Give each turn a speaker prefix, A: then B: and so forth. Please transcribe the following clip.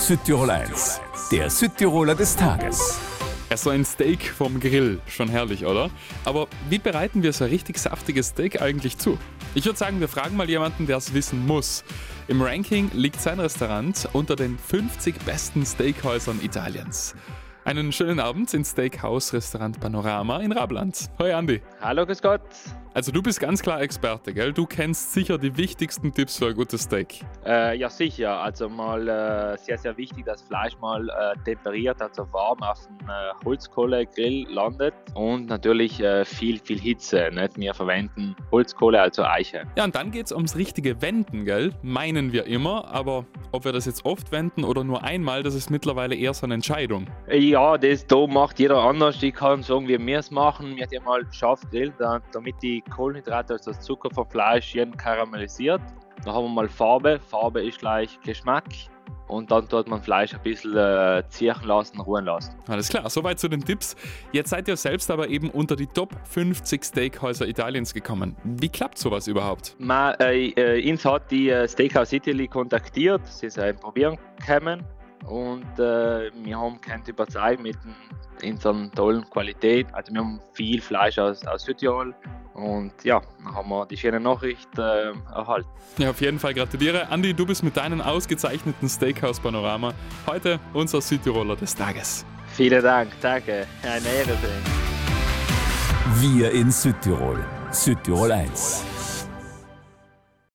A: Südtirol 1, der Südtiroler des Tages.
B: So ein Steak vom Grill, schon herrlich, oder? Aber wie bereiten wir so ein richtig saftiges Steak eigentlich zu? Ich würde sagen, wir fragen mal jemanden, der es wissen muss. Im Ranking liegt sein Restaurant unter den 50 besten Steakhäusern Italiens. Einen schönen Abend ins Steakhouse Restaurant Panorama in Rabland. Hoi Andi.
C: Hallo, grüß Gott.
B: Also du bist ganz klar Experte, gell? Du kennst sicher die wichtigsten Tipps für ein gutes Steak.
C: Ja, sicher. Also mal sehr, sehr wichtig, dass Fleisch mal temperiert, also warm auf dem Holzkohlegrill landet. Und natürlich viel Hitze. Nicht? Wir verwenden Holzkohle, also Eiche.
B: Ja, und dann geht's ums richtige Wenden, gell? Meinen wir immer, aber ob wir das jetzt oft wenden oder nur einmal, das ist mittlerweile eher so eine Entscheidung.
C: Ja, da macht jeder anders. Ich kann sagen, wie wir es machen. Wir haben mal scharf gegrillt, damit die Kohlenhydrate, also das Zucker vom Fleisch, schön karamellisiert. Dann haben wir mal Farbe. Farbe ist gleich Geschmack. Und dann tut man Fleisch ein bisschen ziehen lassen, ruhen lassen.
B: Alles klar, soweit zu den Tipps. Jetzt seid ihr selbst aber eben unter die Top 50 Steakhäuser Italiens gekommen. Wie klappt sowas überhaupt?
C: Uns hat die Steakhouse Italy kontaktiert. Sie sind probieren gekommen. Und wir haben können überzeugen mit unserer tollen Qualität. Also wir haben viel Fleisch aus Südtirol. Und ja, dann haben wir die schöne Nachricht erhalten.
B: Ja, auf jeden Fall gratuliere. Andi, du bist mit deinem ausgezeichneten Steakhouse Panorama heute unser Südtiroler des Tages.
C: Vielen Dank, danke. Eine Ehre.
A: Wir in Südtirol. Südtirol 1.